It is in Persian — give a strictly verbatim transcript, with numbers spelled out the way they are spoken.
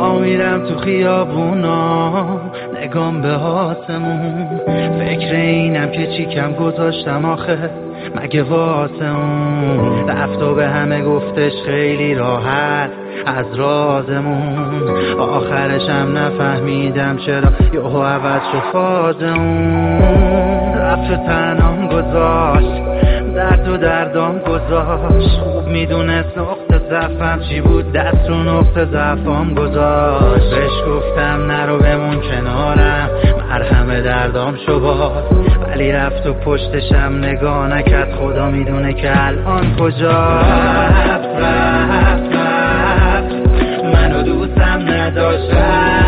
با میرم تو خیابونا نگام به آسمون، فکر اینم که چی کم گذاشتم آخه مگه واسه اون. رفت و به همه گفتش خیلی راحت از رازمون، آخرشم نفهمیدم چرا یهو عوض شد فاز اون. رفت و تنهام گذاشت، درد و دردام گذاشت، خوب میدونست نقطه ضعفم چی بود، دست رو نقطه ضعفام گذاشت. بهش گفتم نرو بمون کنارم، مرهم دردام شو باز، ولی رفت و پشتشم نگاه نکرد، خدا میدونه که الان کجا. رفت رفت رفت منو دوستم نداشت،